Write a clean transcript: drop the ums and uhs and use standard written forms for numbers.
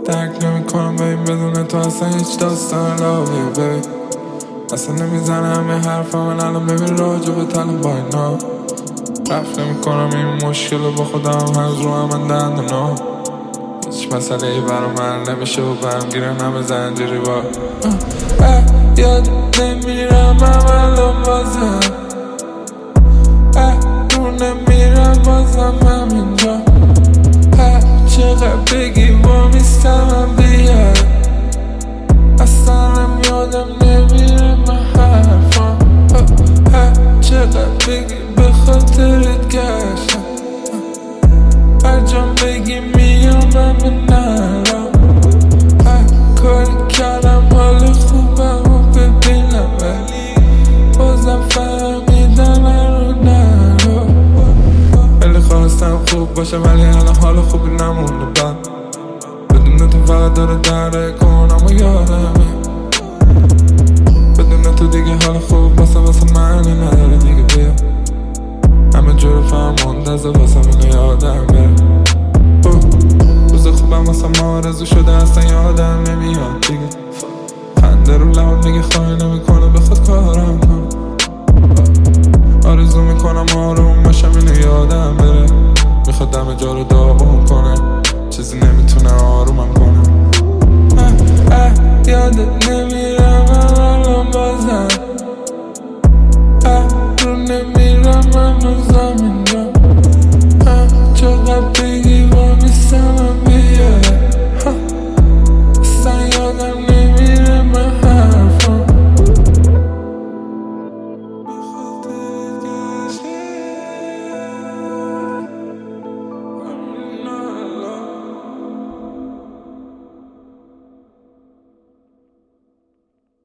درک نمی‌کنم ببین بدون تو اصلا هیچ داستان لاویه ببین اصلا نمیزنه همه حرفا من الان ببین راجع به تلم با اینا رفت نمی‌کنم این مشکل رو با خودم هنوز رو هم من دندونا هیچ مسئله ای برا من نمیشه و برم گیرن همه زنجیری با یاد نمیرم هم الان بازم رو نمیرم بازم همینجا چقدر بگی با میستم بیاد اصلا هم یادم نمیره من حرفم چقدر بگی به خاطرت گشتم هر جام بگی میامم نرم کاری کردم حال خوبم و ببینم ولی بازم فهمیدم نرو خیلی خواستم خوب باشه ولی الان حال خوبی نمونده بعد بدون تو فقط داره دره کنم و یادمه بدون تو دیگه حال خوب واسه معنی نداره دیگه بیا همه جور فرمونده واسه اینو یادم بره روز خوبم واسه ما آرزو شده اصلا یادم نمیاد دیگه خنده رو لبم دیگه خواهی نمیکنه به خود کارم کنم آرزو میکنم آروم باشم اینو یادم بره میخواد دم جا رو داغون کنه چیزی نمیتونه آرومم کنه یادت نمیرم الان بازم رو نمیرم هنوز زمین